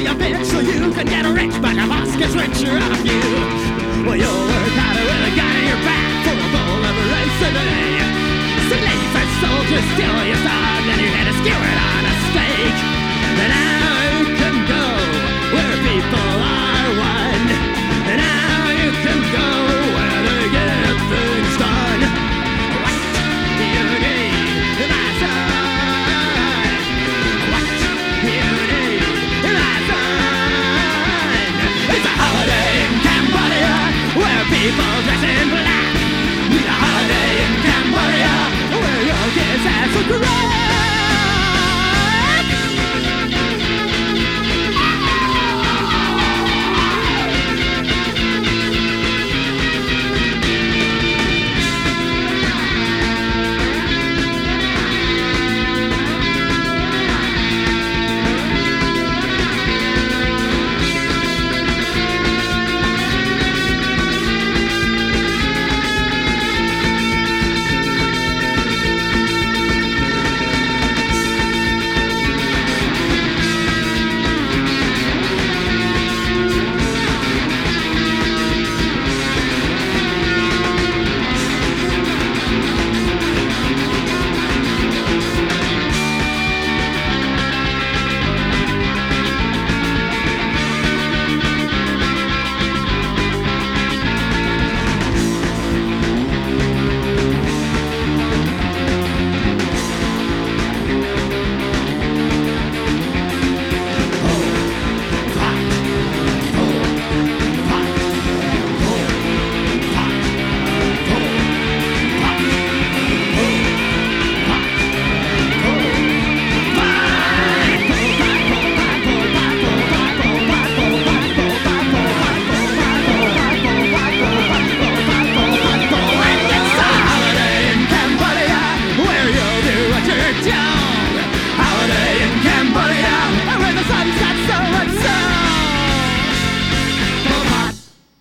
a bitch so you can get rich, but the boss gets richer off you. Well, you'll work harder with a gun in your back for a bowl of rice a day. Some lazy soldiers steal your song and you had to skewer it on a stake. And now you can go where people are one. And now you can go where they get things done. What do you need, my son? What do you need, my son? It's a holiday in Cambodia where people dress in black. Need a holiday in Cambodia where your kids have some great.